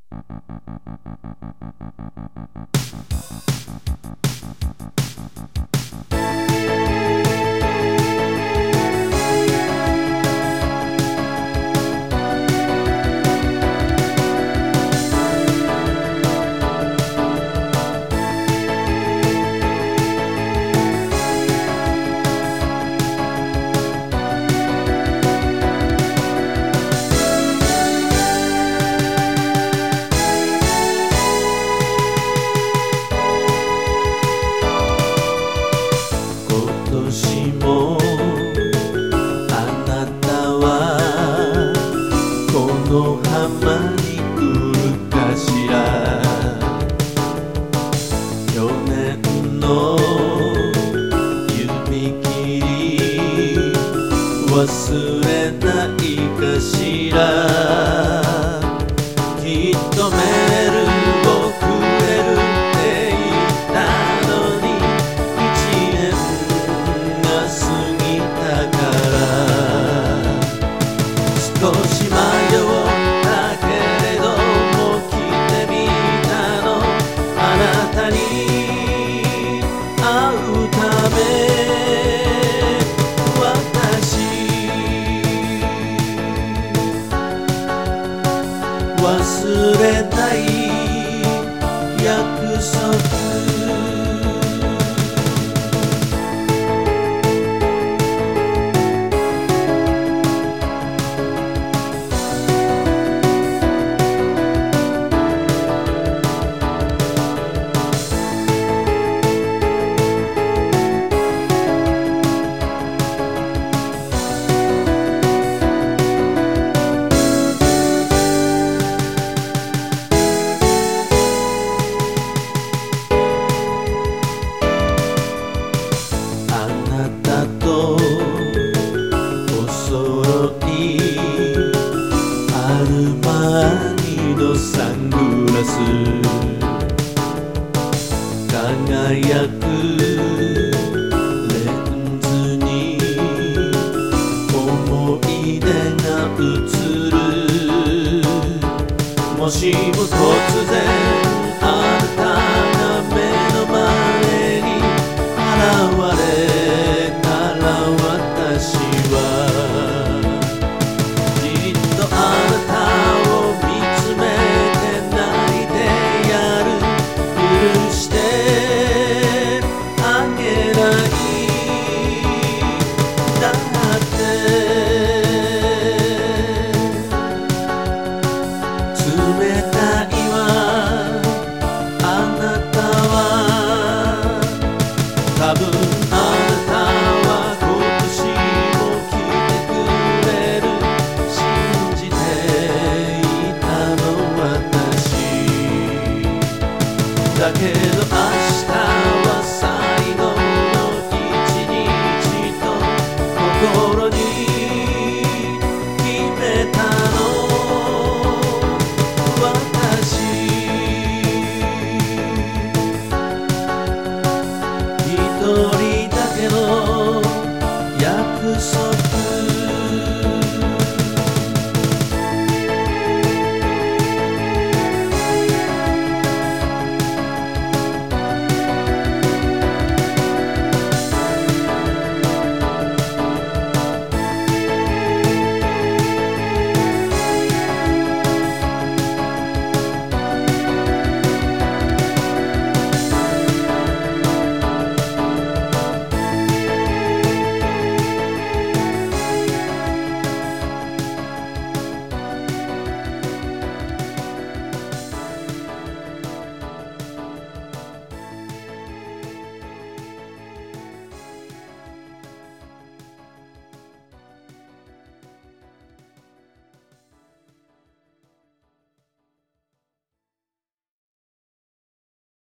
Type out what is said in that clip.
の浜に来るかしら。去年の指切り忘れないかしら。きっとメールをくれるって言ったのに1年が過ぎたから。少し迷ったけれども来てみたの、あなたに会うため。忘れない約束。アルマーニのサングラス輝くレンズに思い出が映る。もしも突然